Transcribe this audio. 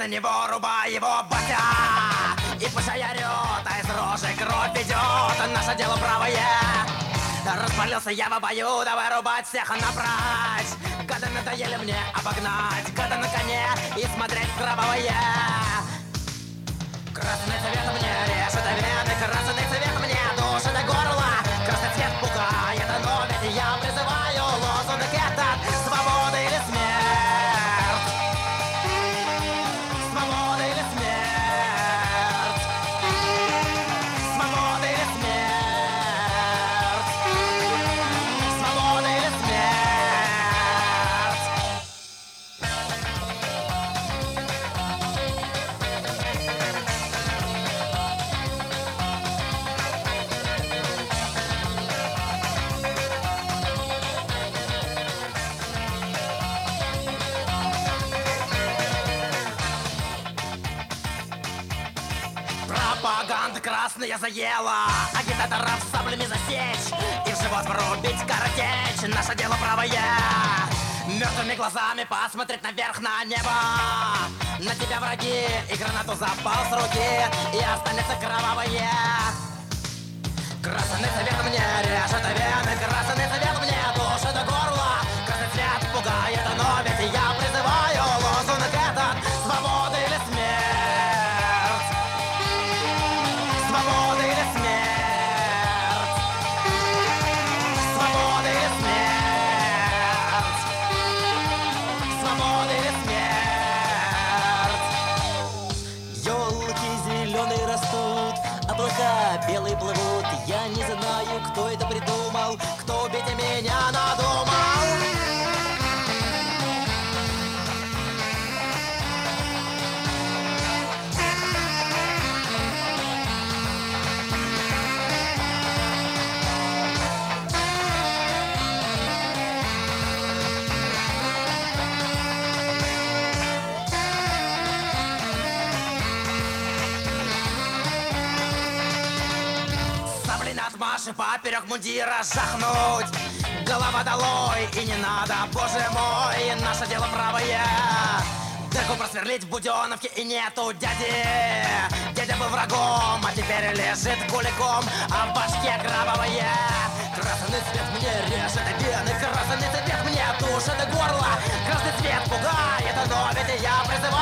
на него, рубай его, батя. И пусть орёт, а из рожи кровь идет. Наше дело правое. Распалился я в бою, давай рубать всех набрать. Гады надоели мне обогнать, гады на коне и смотреть в кровавое. Красный цвет мне режет вены, красный цвет мне душит до горла. Красный цвет пугает, но ведь я призываю лозунг этот: свобода или смерть. Свобода или смерть. Свобода или смерть. Свобода или смерть. Пропаганда красная заела, агитаторов саблями засечь и в живот врубить картечь. Наше дело правое. Мертвыми глазами посмотреть наверх на небо. На тебя враги и гранату запал с руки, и останется кровавое. Красный цвет мне режет вены, красный цвет мне душит до горла. Красный цвет пугает, но ведь я призываю лозунг этот: свобода или смерть. Свобода или смерть. Свобода или смерть. Свобода или смерть. Ёлки зеленые растут, облака белые плывут. Я не знаю, кто это придумал, кто убить меня надумал. От Маши поперек мундира жахнуть. Голова долой, и не надо, боже мой, наше дело правое. Дырку просверлить в Буденовке, и нету дяди. Дядя был врагом, а теперь лежит куликом, а в башке кровавое. Красный цвет мне режет вены, красный цвет мне душит горло. Красный цвет пугает, но ведь я призываю